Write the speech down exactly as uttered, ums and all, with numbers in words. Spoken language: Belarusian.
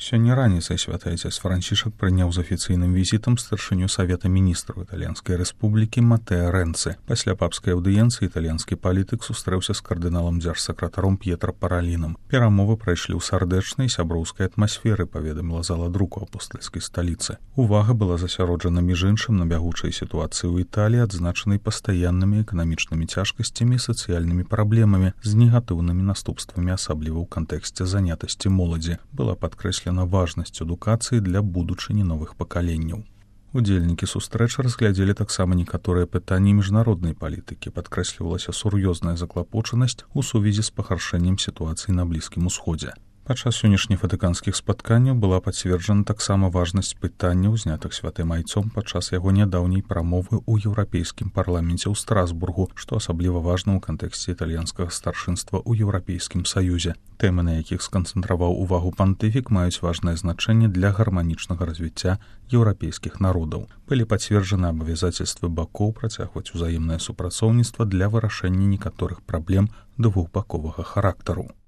Сёння раніцай святы Айцец Францішак прыняў з афіцыйным візітам старшыню Савета міністраў Італьянскай рэспублікі Матэа Рэнцы. Пасля папскай аўдыенцыі італьянскі палітык сустрэўся з кардыналам дзяржсакратаром П'етра Паралінам. Перамовы прайшлі ў сардэчнай сяброўскай атмасферы, паведаміла зала друку апостальскай сталіцы. Увага была засяроджана між іншым на бягучай сітуацыі ў Італіі, адзначанай пастаяннымі эканамічнымі цяжкасцямі і сацыяльнымі праблемамі з негатыўнымі наступствамі, асабліва ў кантэксце занятасці моладзі. Была падкрэслена важнасць адукацыі для будучыні новых пакаленняў. Удзельнікі сустрэчы разглядзелі таксама некаторыя пытанні міжнароднай палітыкі. Падкрэслівалася сур'ёзная заклапочанасць у сувязі з пагаршэннем сітуацыі на Блізкім Усходзе. Падчас сённяшніх ватыканскіх спатканняў была пацверджана таксама важнасць пытанняў, знятых святым айцом падчас яго нядаўняй прамовы ў еўрапейскім парламенце ў Страсбургу, што асабліва важна ў кантэксце італьянскага старшынства ў Еўрапейскім саюзе. Тэмы, на якіх сканцэнтраваў увагу пантыфік, маюць важнае значэнне для гарманічнага развіцця еўрапейскіх народаў. Былі пацверджаны абавязацельствы бакоў працягваць узаемнае супрацоўніцтва для вырашэння некаторых праблем двухбаковага характару.